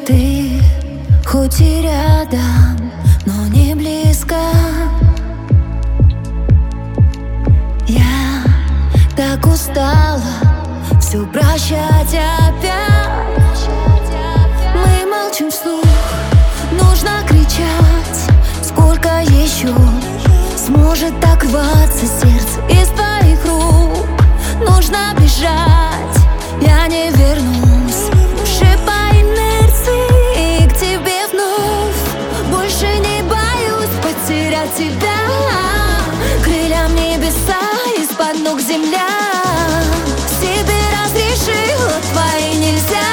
Ты хоть и рядом, но не близко. Я так устала все прощать опять. Мы молчим вслух, нужно кричать. Сколько еще сможет так рваться сердце из твоих рук? Нужно бежать, я не вернусь уже по инерции к тебе вновь. Больше не боюсь потерять тебя. Крыльям небеса, из-под ног земля. Себе разрешила, твои нельзя.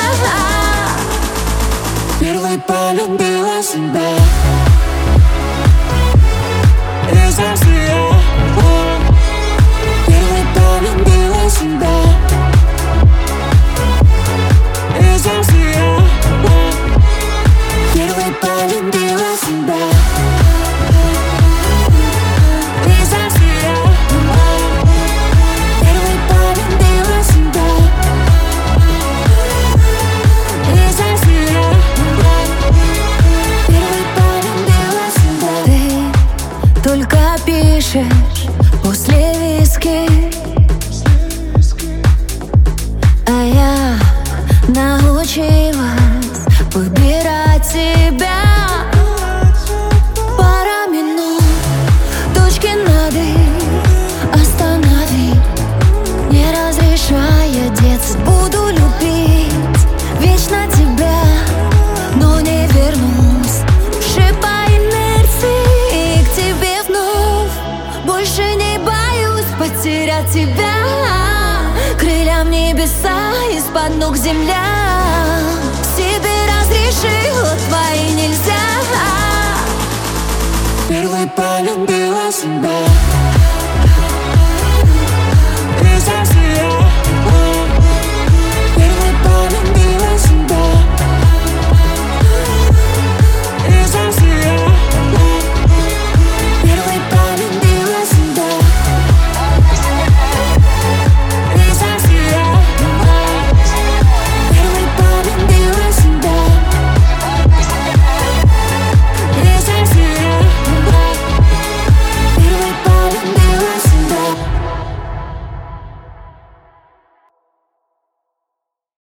Первой полюбила себя. Из Австрии. Первой полюбила себя. Из Австрии. Первой полюбила себя. Из Австрии. Первой полюбила себя. Из Австрии. Первой полюбила себя. Ты только пишешь после виски, а я научилась выбирать себя. Пара минут, точки над «и» останови, не разрешая деться. Буду любить вечно тебя, но не вернусь уже по инерции к тебе вновь. Больше не боюсь потерять тебя. Крыльям небеса, из-под ног земля. Себе разрешила, твои нельзя. Первой полюбила себя.